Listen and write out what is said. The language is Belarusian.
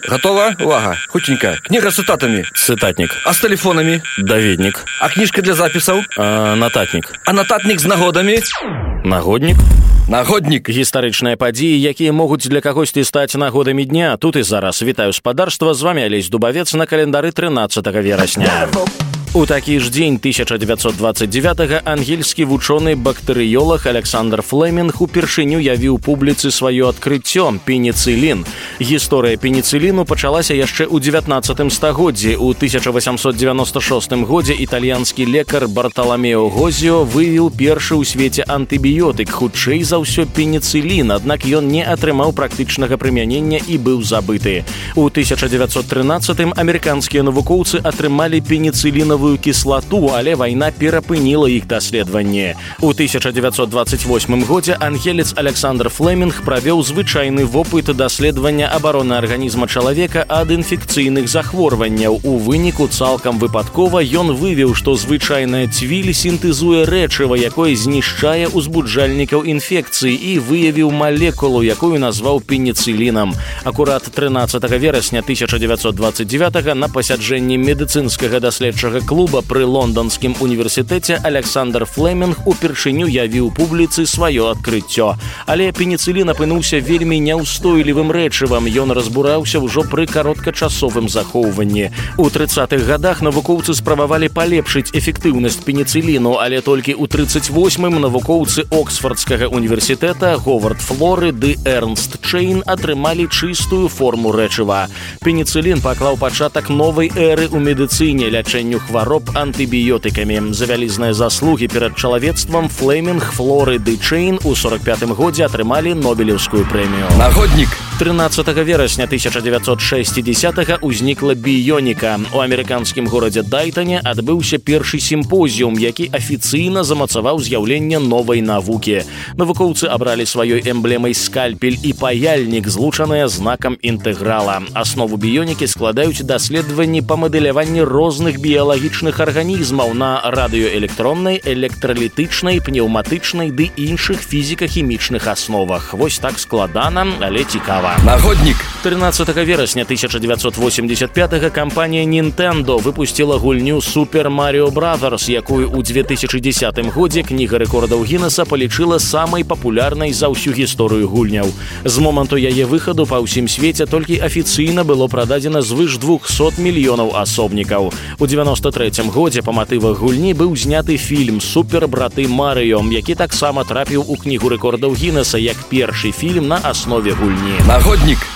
Готова? Увага. Хутенька. Книга с цитатами. Цытатнік. А с телефонами? Даведнік. А книжка для записаў? Нататнік. А нататник с нагодами? Нагоднік. Нагодник. Гістарычныя падзеі, якія могуць для кагосьці стаць нагодамі дня. Тут і зараз. Вітаю спадарства, з вами Алесь Дубавец на календары 13 верасня. У такі ж дзень 1929-го ангельскі вучоны бактэрыёлаг Александр Флемінг упершыню явіў публіцы сваё адкрыццё – пеніцылін. Гісторыя пеніцыліну пачалася яшчэ ў 19 стагоддзі. У 1896 годзе італьянскі лекар Барталамео Гозіо выявіў першы ў свеце антыбіётык, хутчэй за ўсё пеніцылін, аднак ён не атрымаў практычнага прымянення і быў забыты. У 1913-м амерыканскія навукоўцы атрымалі пеніцылінавую кіслату, але вайна перапыніла іх даследаванне. У 1928 годзе ангелец Александр Флемінг правёў звычайны вопыт даследавання абароны арганізма чалавека ад інфекцыйных захворванняў. У выніку цалкам выпадкова ён вывеў, што звычайная цвіль сінтэзуе рэчыва, якое знішчае узбуджальнікаў інфекцыі, і выявіў малекулу, якую назваў пеніцылінам. Акурат 13 верасня 1929 на пасяджэнні медыцынскага даследчага клуба пры Лонданскім універсітэце Александр Флемінг упершыню явіў публіцы сваё адкрыццё. Але пеніцылін апынуўся вельмі няўстойлівым рэчывам, ён разбураўся ўжо пры кароткачасовым захоўванні. У 30-х гадах навукоўцы спрабавалі палепшыць эфектыўнасць пеніцыліну, але толькі ў 38-м навукоўцы Оксфордскага універсітэта Говард Флоры ды Эрнст Чэйн атрымалі чыстую форму рэчыва. Пеніцылін паклаў пачатак новай эры ў медыцыне, лячэнню хвароб антыбіётыкамі. За вялізныя заслугі перад чалавецтвам Флемінг, Флоры ды Чэйн у 45-м годзе атрымалі Нобелеўскую прэмію. Нагодник. 13 верасня 1960-го ўзнікла біёніка. У амерыканскім горадзе Дайтане адбыўся першы сімпозіум, які афіцыйна замацаваў з'яўленне новай навукі. Навукоўцы абралі сваёй эмблемай скальпель і паяльнік, злучаныя знакам інтэграла. Аснову біёнікі складаюць даследаванні па мадэляванні розных біялагічных арганізмаў на радыёэлектроннай, электралітычнай, пнеўматычнай ды іншых фізіка-хімічных асновах. Вось так складана, але цікава. Нагодник. 13 верасня 1985-го кампанія Nintendo выпусціла гульню Super Mario Bros., якую ў 2010 годзе кніга рэкордаў Гіннеса палічыла самай папулярнай за ўсю гісторыю гульняў. З моманту яе выхаду па ўсім свеце толькі афіцыйна было прададзена звыш 200 мільёнаў асобнікаў. У 93 годзе па матывах гульні быў зняты фільм «Супер браты Марыё», які таксама трапіў у кнігу рэкордаў Гіннеса як першы фільм на аснове гульні. Нагодник.